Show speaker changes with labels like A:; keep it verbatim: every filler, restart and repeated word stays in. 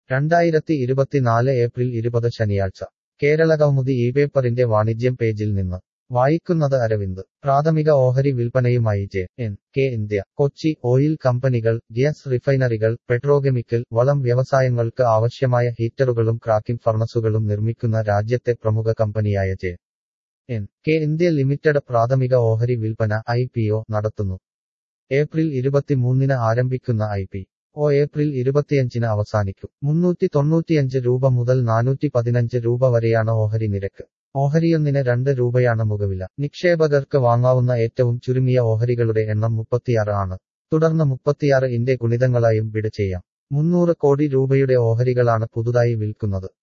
A: രണ്ടായിരത്തി ഇരുപത്തിനാല് ഏപ്രിൽ ഇരുപത് ശനിയാഴ്ച കേരളകൗമുദി ഈ പേപ്പറിന്റെ വാണിജ്യം പേജിൽ നിന്ന് വായിക്കുന്നത് അരവിന്ദ്. പ്രാഥമിക ഓഹരി വിൽപ്പനയുമായി J N K India. Kochi. Oil കമ്പനികൾ, ഗ്യാസ് റിഫൈനറികൾ, പെട്രോകെമിക്കൽ, വളം വ്യവസായങ്ങൾക്ക് ആവശ്യമായ ഹീറ്ററുകളും ക്രാക്കിംഗ് ഫർണസുകളും നിർമ്മിക്കുന്ന രാജ്യത്തെ പ്രമുഖ കമ്പനിയായ J N K India limited പ്രാഥമിക ഓഹരി വിൽപ്പന ഐ പി ഒ നടത്തുന്നു. ഏപ്രിൽ ഇരുപത്തിമൂന്നിന് ആരംഭിക്കുന്ന ഐ പി ഒ ഏപ്രിൽ ഇരുപത്തിയഞ്ചിന് അവസാനിക്കും. മുന്നൂറ്റി തൊണ്ണൂറ്റിയഞ്ച് രൂപ മുതൽ നാനൂറ്റി പതിനഞ്ച് രൂപ വരെയാണ് ഓഹരി നിരക്ക്. ഓഹരിയൊന്നിന് രണ്ട് രൂപയാണ് മുഖവില. നിക്ഷേപകർക്ക് വാങ്ങാവുന്ന ഏറ്റവും ചുരുങ്ങിയ ഓഹരികളുടെ എണ്ണം മുപ്പത്തിയാറ് ആണ്. തുടർന്ന് മുപ്പത്തിയാറ് ഇന്റെ ഗുണിതങ്ങളായും ബിഡ് ചെയ്യാം. മുന്നൂറ് കോടി രൂപയുടെ ഓഹരികളാണ് പുതുതായി വിൽക്കുന്നത്.